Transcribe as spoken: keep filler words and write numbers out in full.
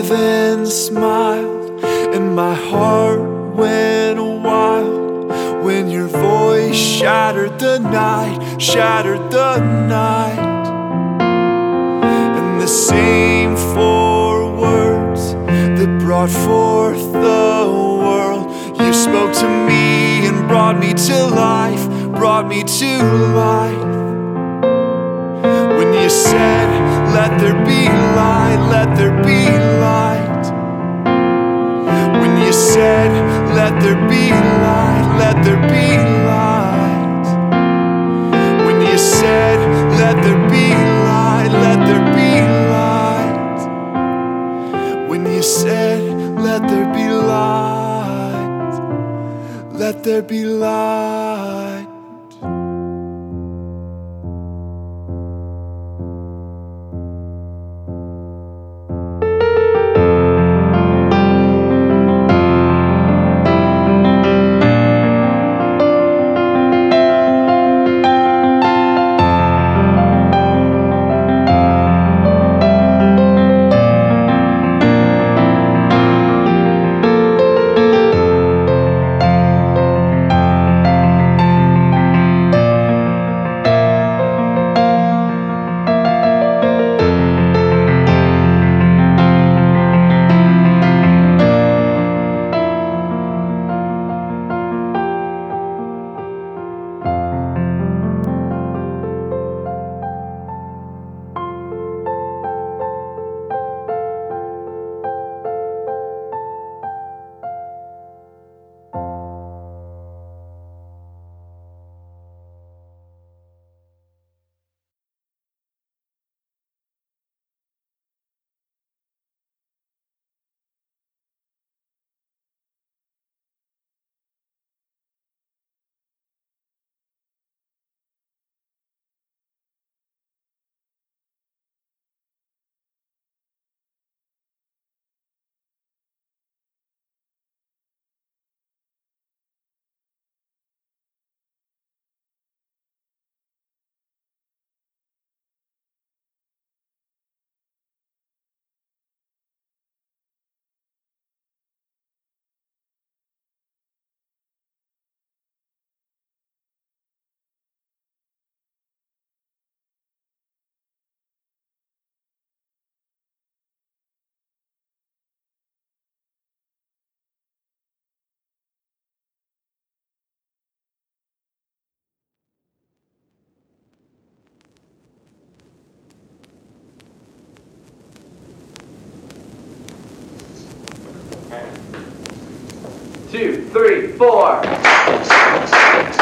heaven smiled and my heart went wild when your voice shattered the night, shattered the night. And the same four words that brought forth the world, you spoke to me and brought me to life, brought me to life. When you said, let there be light, let there be light. When you said, let there be light, let there be light. When you said, let there be light, let there be light. When you said, let there be light, let there be light. Two, three, four.